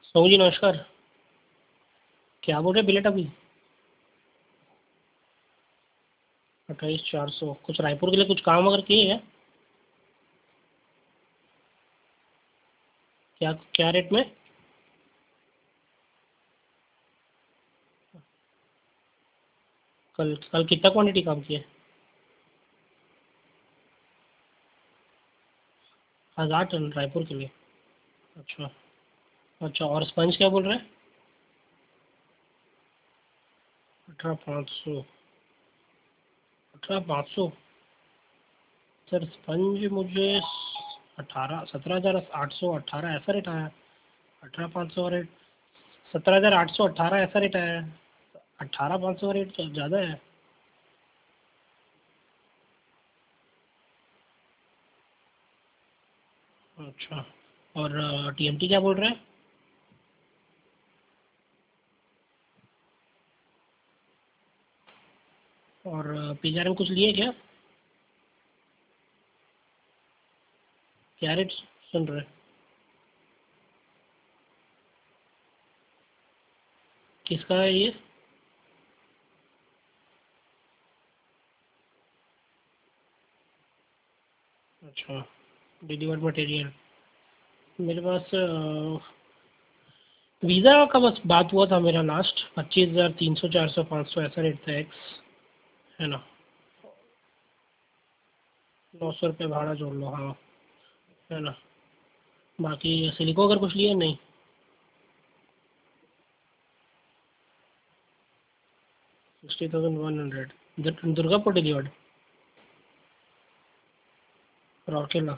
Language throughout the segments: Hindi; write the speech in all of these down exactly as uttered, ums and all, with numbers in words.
सोनू जी नमस्कार। क्या बोल रहे बिलेट अभी? अट्ठाईस चार सौ कुछ रायपुर के लिए कुछ काम अगर किए क्या? क्या क्या रेट में? कल कल कितना क्वांटिटी काम किए? हज़ार टन रायपुर के लिए। अच्छा। अच्छा और स्पंज क्या बोल रहे हैं? अठारह पाँच सौ। अठारह पाँच सौ। सर स्पंज मुझे अठारह सत्रह हज़ार आठ सौ अट्ठारह ऐसा रेट आया। अठारह पाँच सौ रेट। सत्रह हज़ार आठ सौ अट्ठारह ऐसा रेट आया है। अट्ठारह पाँच सौ रेट तो ज़्यादा है। अच्छा। और टीएमटी क्या बोल रहे हैं? और पीजीआर में कुछ लिए क्या? क्या रेट सुन रहे हैं? किसका है ये? अच्छा। Delivered material. मेरे पास वीज़ा का बस बात हुआ था मेरा लास्ट पच्चीस हज़ार तीन सौ चार सौ पाँच सौ ऐसा रेट था एक्स। है ना? नौ सौ रुपये भाड़ा जोड़ लो हाँ। है ना? बाकी सिलिको अगर कुछ लिए नहीं। Sixty thousand one hundred. Durgapur delivered. Rourkela.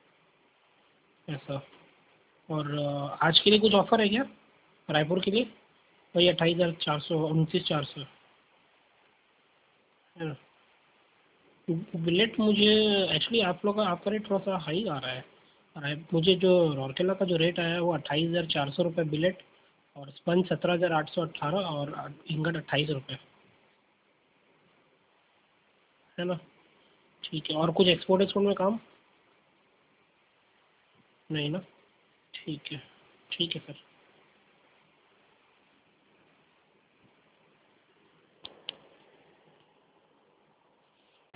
ऐसा। और अ, आज के लिए कुछ ऑफर है क्या रायपुर के लिए? वही अट्ठाईस हज़ार चार सौ, उनतीस चार सौ। है ना? बिलेट मुझे एक्चुअली आप लोग का आपका रेट थोड़ा सा हाई आ रहा है। राय मुझे जो राउरकेला का जो रेट आया है वो अट्ठाईस हज़ार चार सौ रुपये बिलेट। और स्पंज सत्रह हज़ार आठ सौ अट्ठारह और इंगट अट्ठाईस रुपये। है ना? ठीक है। और कुछ एक्सपोर्ट एक्सपोर्ट में काम? नहीं ना? ठीक है। ठीक है सर।